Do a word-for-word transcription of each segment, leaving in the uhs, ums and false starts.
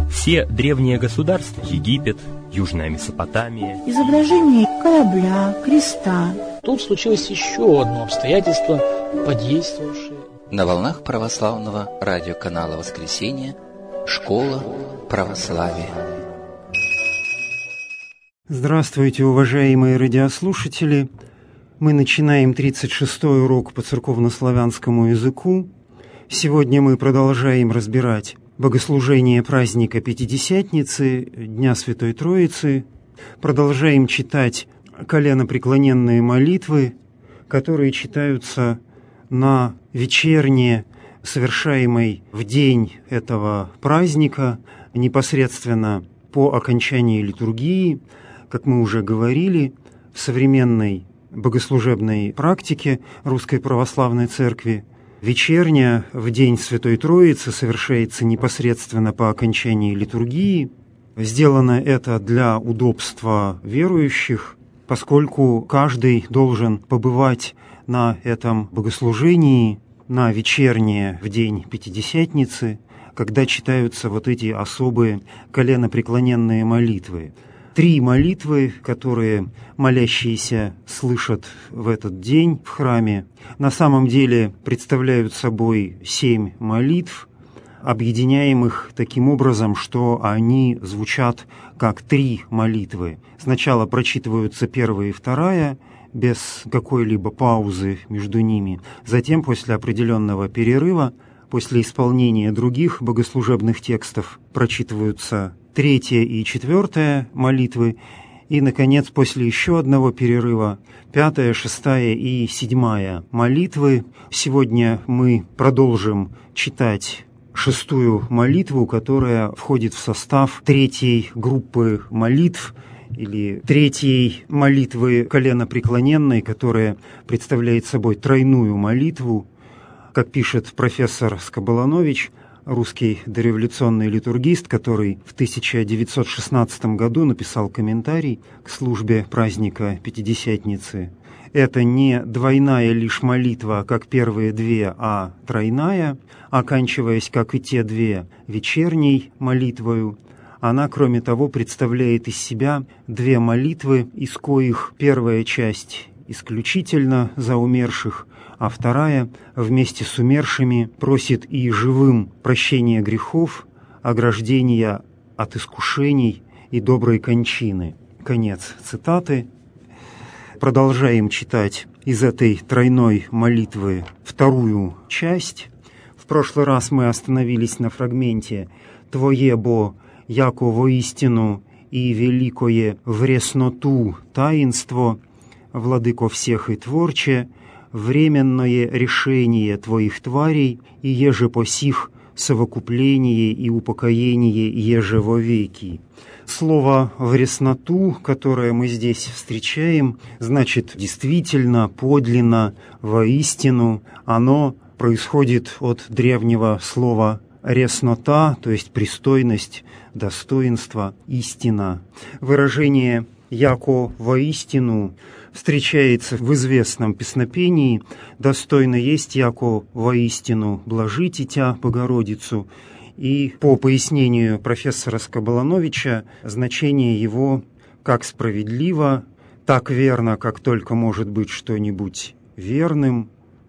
Все древние государства, Египет, Южная Месопотамия, изображение корабля, креста. Тут случилось еще одно обстоятельство, подействовавшее. На волнах православного радиоканала «Воскресенье» «Школа православия». Здравствуйте, уважаемые радиослушатели! Мы начинаем тридцать шестой урок по церковнославянскому языку. Сегодня мы продолжаем разбирать богослужение праздника Пятидесятницы, Дня Святой Троицы. Продолжаем читать коленопреклоненные молитвы, которые читаются на вечерне, совершаемой в день этого праздника, непосредственно по окончании литургии. Как мы уже говорили, в современной богослужебной практике Русской Православной Церкви вечерня в день Святой Троицы совершается непосредственно по окончании литургии. Сделано это для удобства верующих, поскольку каждый должен побывать на этом богослужении, на вечернее в день Пятидесятницы, когда читаются вот эти особые коленопреклоненные молитвы. Три молитвы, которые молящиеся слышат в этот день в храме, на самом деле представляют собой семь молитв, объединяемых таким образом, что они звучат как три молитвы. Сначала прочитываются первая и вторая, без какой-либо паузы между ними. Затем, после определенного перерыва, после исполнения других богослужебных текстов, прочитываются третья и четвертая молитвы, и, наконец, после еще одного перерыва, пятая, шестая и седьмая молитвы. Сегодня мы продолжим читать шестую молитву, которая входит в состав третьей группы молитв, или третьей молитвы коленопреклоненной, которая представляет собой тройную молитву. Как пишет профессор Скоболанович, русский дореволюционный литургист, который в тысяча девятьсот шестнадцатом году написал комментарий к службе праздника Пятидесятницы. Это не двойная лишь молитва, как первые две, а тройная, оканчиваясь, как и те две, вечерней молитвою. Она, кроме того, представляет из себя две молитвы, из коих первая часть исключительно за умерших, а вторая вместе с умершими просит и живым прощения грехов, ограждения от искушений и доброй кончины. Конец цитаты. Продолжаем читать из этой тройной молитвы вторую часть. В прошлый раз мы остановились на фрагменте «Твое бо яко воистину и великое вресноту таинство, владыко всех и творче, временное решение Твоих тварей, и еже по сих совокупление и упокоение еже во веки». Слово «вресноту», которое мы здесь встречаем, значит действительно, подлинно, воистину. Оно происходит от древнего слова «реснота», то есть пристойность, достоинство, истина. Выражение «яко воистину» встречается в известном песнопении «Достойно есть, яко воистину блажите тя, Богородицу». И по пояснению профессора Скоболановича, значение его как справедливо, так верно, как только может быть что-нибудь верным.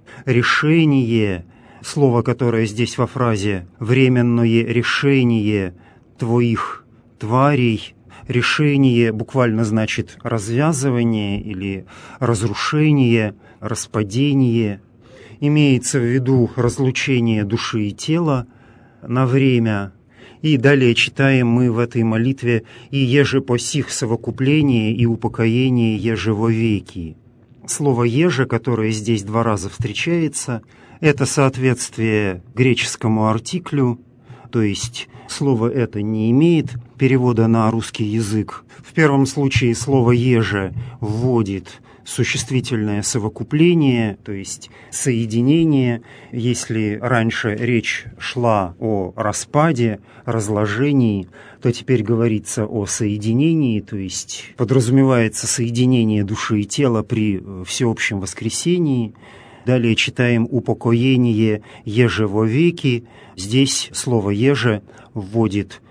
Решение, слово, которое здесь во фразе «временное решение твоих тварей», решение буквально значит развязывание или разрушение, распадение. Имеется в виду разлучение души и тела на время. И далее читаем мы в этой молитве «И еже по сих совокупление и упокоение еже во веки». Слово «еже», которое здесь два раза встречается, это соответствие греческому артиклю, то есть слово это не имеет перевода на русский язык. В первом случае слово «еже» вводит существительное совокупление, то есть соединение. Если раньше речь шла о распаде, разложении, то теперь говорится о соединении, то есть подразумевается соединение души и тела при всеобщем воскресении. Далее читаем «упокоение еже во веки». Здесь слово «еже» вводит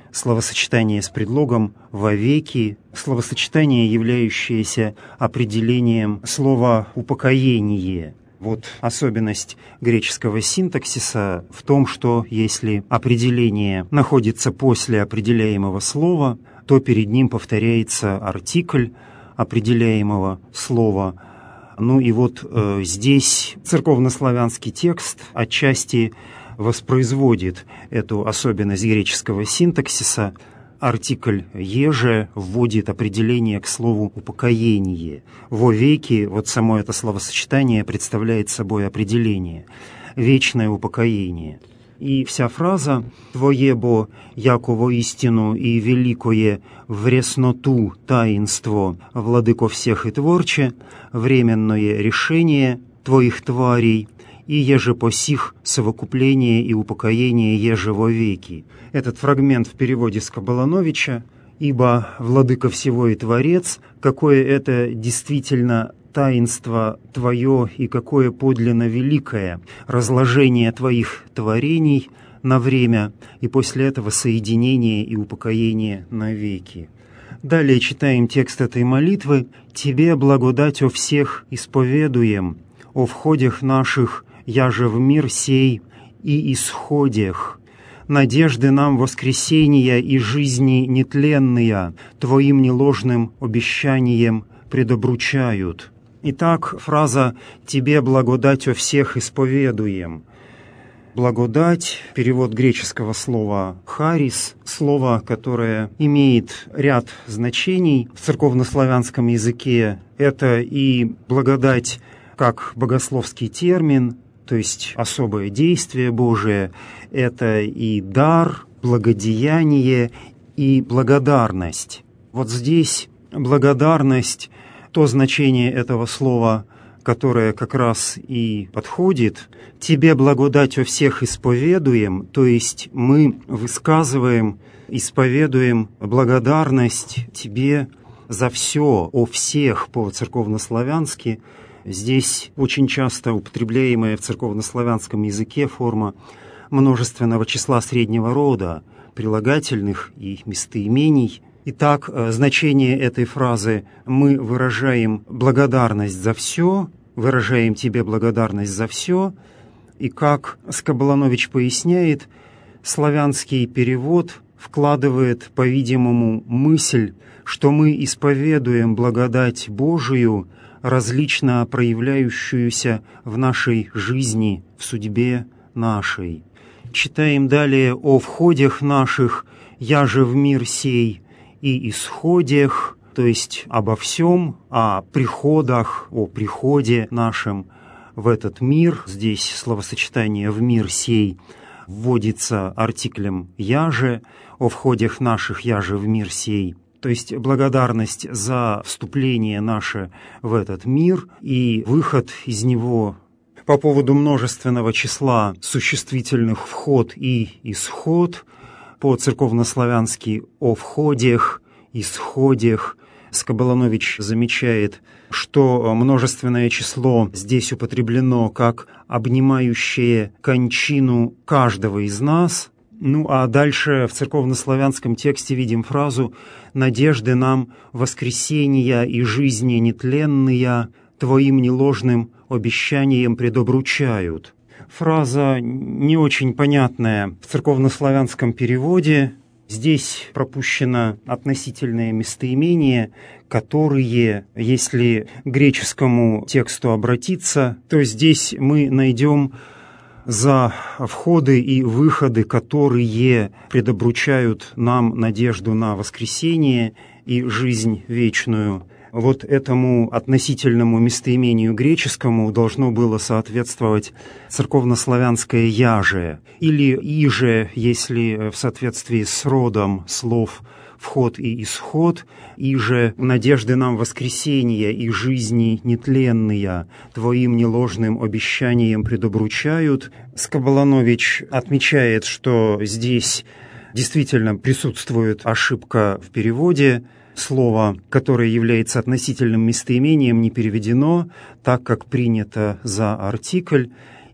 словосочетание с предлогом «вовеки», словосочетание, являющееся определением слова «упокоение». Вот особенность греческого синтаксиса в том, что если определение находится после определяемого слова, то перед ним повторяется артикль определяемого слова. Ну и вот э, здесь церковнославянский текст отчасти воспроизводит эту особенность греческого синтаксиса. Артикль «еже» вводит определение к слову «упокоение». «Вовеки» — вот само это словосочетание представляет собой определение. Вечное упокоение. И вся фраза «Твоебо, яко воистину и великое вресноту таинство, владыко всех и творче, временное решение Твоих тварей, и еже по сих совокупление и упокоение еже вовеки». Этот фрагмент в переводе Скоболановича «Ибо владыка всего и творец, какое это действительно таинство Твое и какое подлинно великое разложение Твоих творений на время, и после этого соединение и упокоение навеки». Далее читаем текст этой молитвы. «Тебе благодать о всех исповедуем, о входях наших, я же в мир сей и исходях. Надежды нам воскресения и жизни нетленные Твоим неложным обещанием предобручают». Итак, фраза «Тебе благодать о всех исповедуем». Благодать, перевод греческого слова «харис», слово, которое имеет ряд значений в церковнославянском языке. Это и благодать как богословский термин, то есть особое действие Божие, это и дар, благодеяние и благодарность. Вот здесь благодарность, то значение этого слова, которое как раз и подходит. «Тебе благодать о всех исповедуем», то есть мы высказываем, исповедуем благодарность Тебе за все, о всех по-церковнославянски. Здесь очень часто употребляемая в церковнославянском языке форма множественного числа среднего рода, прилагательных и местоимений. Итак, значение этой фразы «мы выражаем благодарность за все», «выражаем тебе благодарность за все», и как Скоболанович поясняет, славянский перевод вкладывает, по-видимому, мысль, что мы исповедуем благодать Божию, различно проявляющуюся в нашей жизни, в судьбе нашей. Читаем далее «о входях наших, я же в мир сей, и исходях», то есть обо всем, о приходах, о приходе нашем в этот мир. Здесь словосочетание «в мир сей» вводится артиклем «я же», «о входях наших, я же в мир сей». То есть благодарность за вступление наше в этот мир и выход из него. По поводу множественного числа существительных «вход» и «исход», по-церковнославянски «о входях», «исходях», Скоболанович замечает, что множественное число здесь употреблено как обнимающее кончину каждого из нас. Ну а дальше в церковнославянском тексте видим фразу «надежды нам воскресения и жизни нетленные Твоим неложным обещанием предобручают». Фраза не очень понятная в церковнославянском переводе. Здесь пропущено относительное местоимение, которые, если к греческому тексту обратиться, то здесь мы найдем за входы и выходы, которые предобручают нам надежду на воскресение и жизнь вечную. Вот этому относительному местоимению греческому должно было соответствовать церковнославянское «яже» или «иже», если в соответствии с родом слов «вход» и «исход», «иже надежды нам воскресения и жизни нетленные Твоим неложным обещанием предобручают». Скоболанович отмечает, что здесь действительно присутствует ошибка в переводе. Слово, которое является относительным местоимением, не переведено так, как принято за артикль.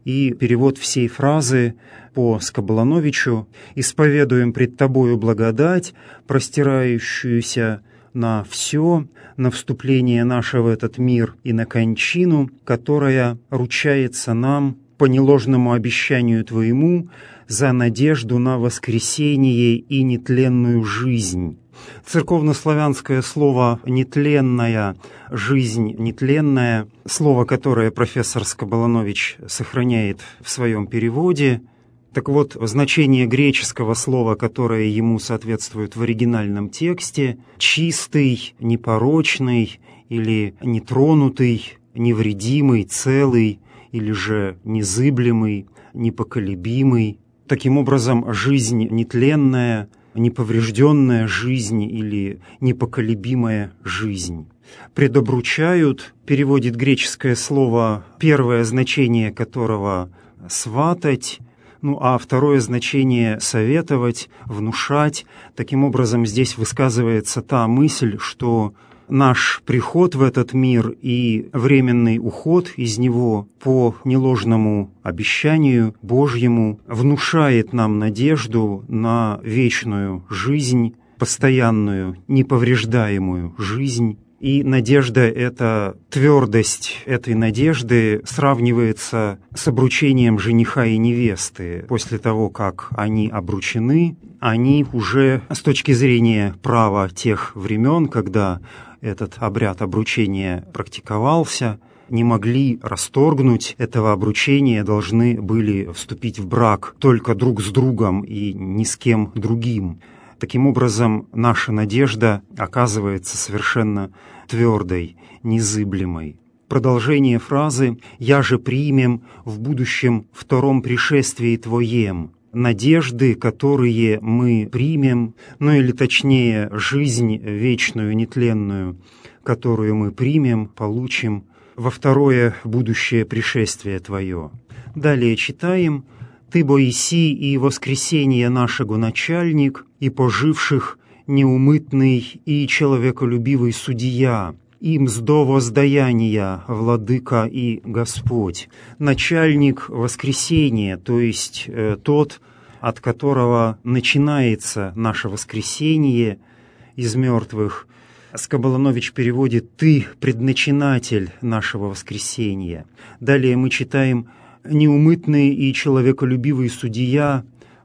И перевод всей фразы по Скоболоновичу: «Исповедуем пред Тобою благодать, простирающуюся на все, на вступление наше в этот мир и на кончину, которая ручается нам по неложному обещанию Твоему за надежду на воскресение и нетленную жизнь». Церковнославянское слово «нетленная», «жизнь нетленная», слово, которое профессор Скоболонович сохраняет в своем переводе. Так вот, значение греческого слова, которое ему соответствует в оригинальном тексте: чистый, непорочный или нетронутый, невредимый, целый, или же незыблемый, непоколебимый. Таким образом, жизнь нетленная, неповрежденная жизнь или непоколебимая жизнь. «Предобручают» переводит греческое слово, первое значение которого «сватать», ну а второе значение «советовать», «внушать». Таким образом, здесь высказывается та мысль, что наш приход в этот мир и временный уход из него по неложному обещанию Божьему внушает нам надежду на вечную жизнь, постоянную, неповреждаемую жизнь. И надежда эта, твердость этой надежды сравнивается с обручением жениха и невесты. После того, как они обручены, они уже с точки зрения права тех времен, когда этот обряд обручения практиковался, не могли расторгнуть этого обручения, должны были вступить в брак только друг с другом и ни с кем другим. Таким образом, наша надежда оказывается совершенно твердой, незыблемой. Продолжение фразы «Я же примем в будущем втором пришествии Твоем». Надежды, которые мы примем, ну или точнее, жизнь вечную, нетленную, которую мы примем, получим во второе будущее пришествие Твое. Далее читаем: «Ты боиси и воскресение нашего начальник, и поживших неумытный и человеколюбивый судья, им сдо воздаяния, владыка и Господь». Начальник воскресения, то есть э, тот, от которого начинается наше воскресение из мертвых. Скоболонович переводит: «Ты предначинатель нашего воскресения». Далее мы читаем: «Неумытный и человеколюбивый судья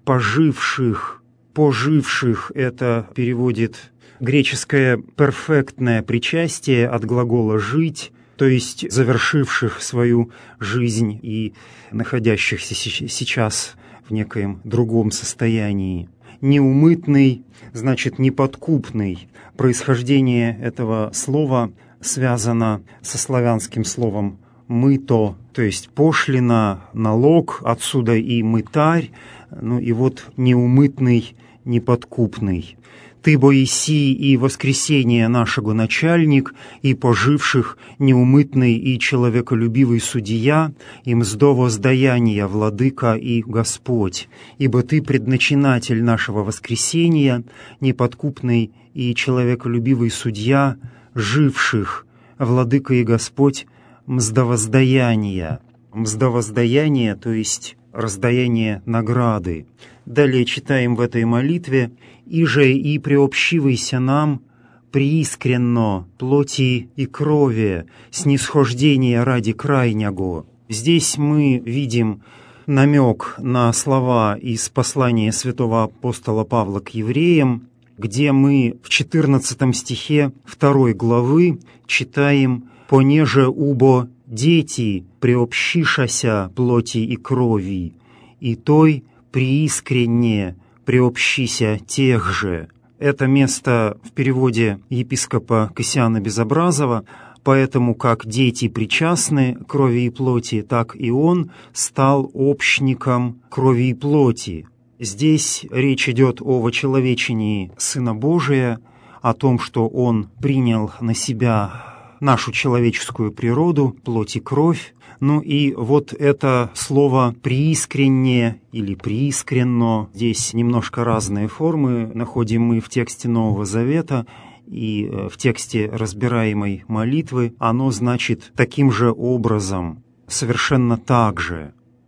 поживших». «Поживших» — это переводит греческое перфектное причастие от глагола «жить», то есть завершивших свою жизнь и находящихся сейчас в некоем другом состоянии. «Неумытный» значит «неподкупный». Происхождение этого слова связано со славянским словом «мыто», то есть пошлина, налог, отсюда и мытарь, ну и вот неумытный, неподкупный. «Ты боиси и воскресение нашего начальник, и поживших неумытный и человеколюбивый судья, им сдо воздаяния, владыка и Господь, ибо Ты предначинатель нашего воскресения, неподкупный и человеколюбивый судья, живших, владыка и Господь, мздовоздаяния». Мздовоздаяния, то есть раздаяние награды. Далее читаем в этой молитве: «Иже и приобщивайся нам приискренно плоти и крови, снисхождение ради крайнего». Здесь мы видим намек на слова из послания святого апостола Павла к евреям, где мы в четырнадцатом стихе второй главы читаем: «Понеже убо дети приобщишася плоти и крови, и той приискренне приобщися тех же». Это место в переводе епископа Кассиана Безобразова: «Поэтому как дети причастны крови и плоти, так и он стал общником крови и плоти». Здесь речь идет о вочеловечении Сына Божия, о том, что Он принял на себя нашу человеческую природу, плоть и кровь. Ну и вот это слово «приискренне» или «приискренно», здесь немножко разные формы находим мы в тексте Нового Завета, и в тексте разбираемой молитвы оно значит таким же образом, совершенно так же.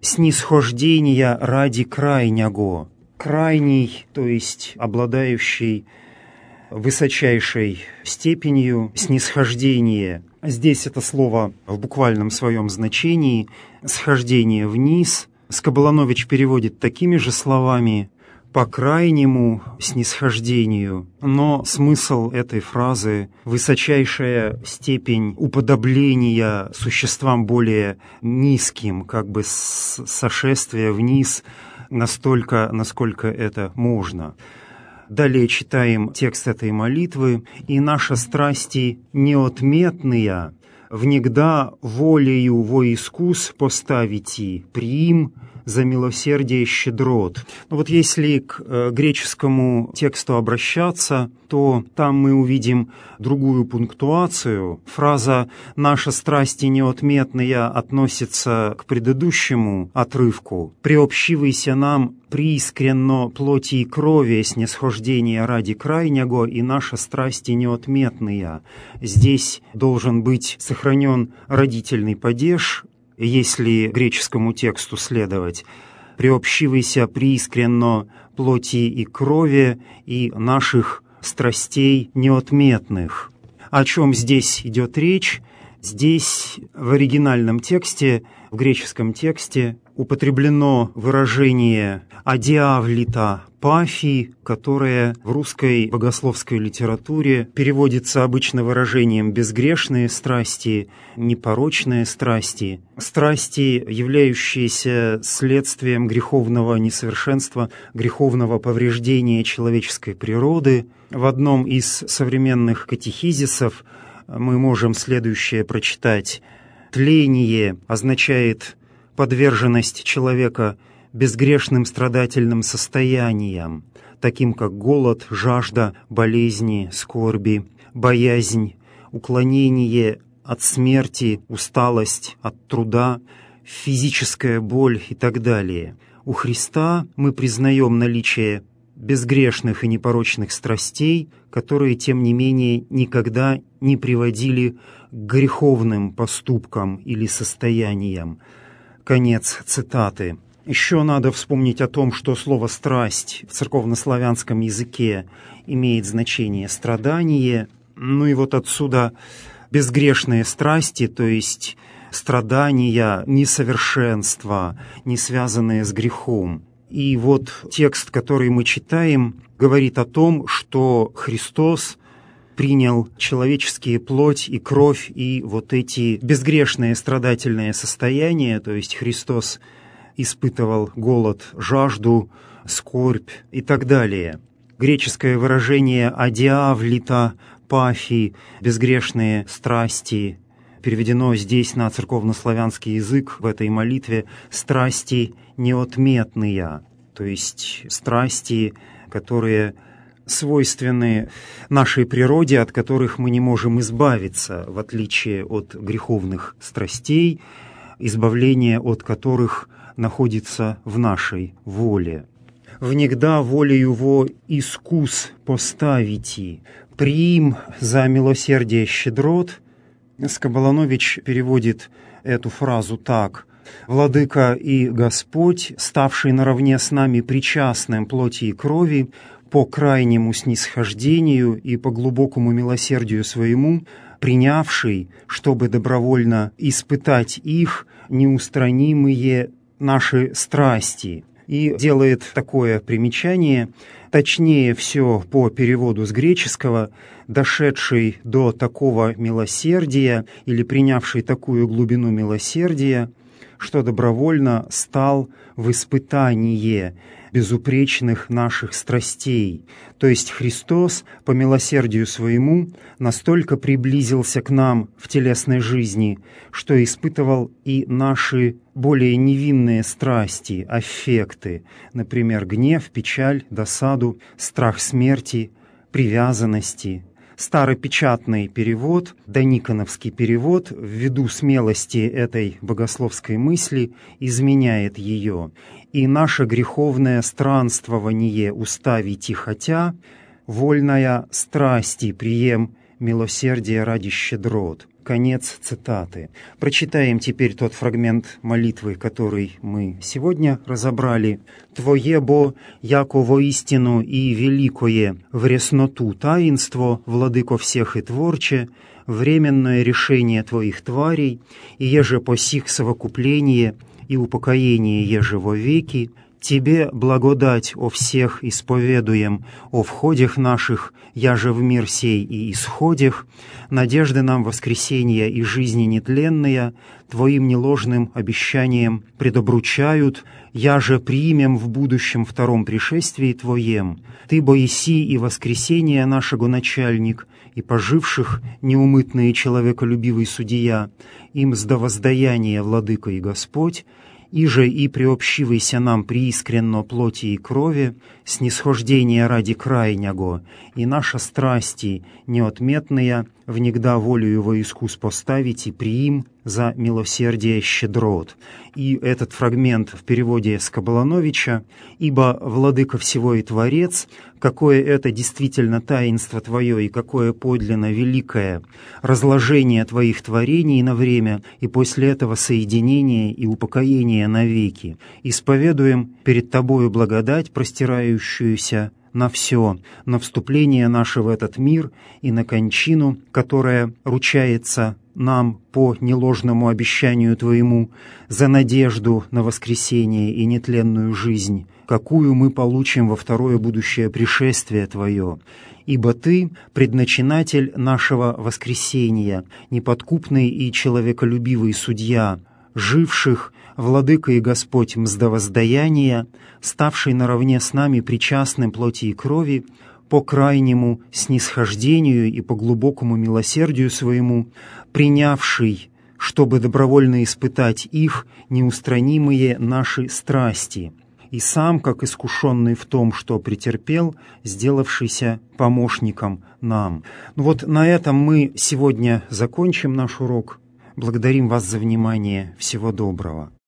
снисхождения ради крайнего. Крайний, то есть обладающий высочайшей степенью снисхождения. Здесь это слово в буквальном своем значении «схождение вниз». Скоболанович переводит такими же словами «по крайнему снисхождению», но смысл этой фразы – высочайшая степень уподобления существам более низким, как бы сошествие вниз настолько, насколько это можно. Далее читаем текст этой молитвы. «И наша страсти неотметные, внегда волею во искус поставите, приим за милосердие щедрот». Ну вот если к э, греческому тексту обращаться, то там мы увидим другую пунктуацию. Фраза «наша страсти неотметная» относится к предыдущему отрывку. «Приобщивайся нам приискренно плоти и крови снисхождения ради крайнего, и наша страсти неотметная». Здесь должен быть сохранен родительный падеж, если греческому тексту следовать. «Приобщивайся приискренно плоти и крови и наших страстей неотметных». О чем здесь идет речь? Здесь в оригинальном тексте, в греческом тексте, употреблено выражение «адиавлита пафи», которое в русской богословской литературе переводится обычно выражением «безгрешные страсти», «непорочные страсти», страсти, являющиеся следствием греховного несовершенства, греховного повреждения человеческой природы. В одном из современных катехизисов мы можем следующее прочитать. «Тление означает подверженность человека безгрешным страдательным состояниям, таким как голод, жажда, болезни, скорби, боязнь, уклонение от смерти, усталость от труда, физическая боль и так далее. У Христа мы признаем наличие безгрешных и непорочных страстей, которые, тем не менее, никогда не приводили к греховным поступкам или состояниям». Конец цитаты. Еще надо вспомнить о том, что слово «страсть» в церковнославянском языке имеет значение «страдание». Ну и вот отсюда безгрешные страсти, то есть страдания, несовершенства, не связанные с грехом. И вот текст, который мы читаем, говорит о том, что Христос принял человеческие плоть и кровь и вот эти безгрешные страдательные состояния, то есть Христос испытывал голод, жажду, скорбь и так далее. Греческое выражение «адиавлита пафи», безгрешные страсти, переведено здесь на церковнославянский язык в этой молитве «страсти неотметные», то есть страсти, которые свойственны нашей природе, от которых мы не можем избавиться, в отличие от греховных страстей, избавление от которых находится в нашей воле. «Внегда волею во искус поставите, приим за милосердие щедрот». Скоболанович переводит эту фразу так: «Владыка и Господь, ставший наравне с нами причастным плоти и крови, по крайнему снисхождению и по глубокому милосердию своему, принявший, чтобы добровольно испытать их неустранимые наши страсти». И делает такое примечание, точнее все по переводу с греческого: «дошедший до такого милосердия» или «принявший такую глубину милосердия, что добровольно стал в испытание безупречных наших страстей». То есть Христос по милосердию своему настолько приблизился к нам в телесной жизни, что испытывал и наши более невинные страсти, аффекты, например, гнев, печаль, досаду, страх смерти, привязанности. Старопечатный перевод, дониконовский перевод, ввиду смелости этой богословской мысли, изменяет ее. «И наше греховное странствование уставите хотя, вольная страсти прием милосердие ради щедрот». Конец цитаты. Прочитаем теперь тот фрагмент молитвы, который мы сегодня разобрали. «Твое бо, яко воистину и великое в ресноту таинство, владыко всех и творче, временное решение Твоих тварей, и еже по сих совокупление и упокоение еже во веки, Тебе благодать о всех исповедуем, о входях наших, яже в мир сей и исходях, надежды нам воскресения и жизни нетленная, Твоим неложным обещанием предобручают, яже примем в будущем втором пришествии Твоем. Ты, Боиси и воскресение нашего начальник, и поживших неумытные человеколюбивый судья, им с довоздаяния, Владыка и Господь, иже и приобщивайся нам приискренно плоти и крови, снисхождение ради крайнего, и наша страсти неотметные, внегда волею во искус поставить и приим за милосердие щедрот». И этот фрагмент в переводе Скоболановича: «Ибо, Владыка всего и Творец, какое это действительно таинство Твое и какое подлинно великое разложение Твоих творений на время и после этого соединение и упокоение навеки. Исповедуем перед Тобою благодать, простирающуюся на все, на вступление наше в этот мир и на кончину, которая ручается нам по неложному обещанию Твоему за надежду на воскресение и нетленную жизнь, какую мы получим во второе будущее пришествие Твое. Ибо Ты — предначинатель нашего воскресения, неподкупный и человеколюбивый судья, живших, Владыка и Господь мздовоздаяния, ставший наравне с нами причастным плоти и крови, по крайнему снисхождению и по глубокому милосердию своему, принявший, чтобы добровольно испытать их неустранимые наши страсти, и сам, как искушенный в том, что претерпел, сделавшийся помощником нам». Ну вот на этом мы сегодня закончим наш урок. Благодарим вас за внимание. Всего доброго.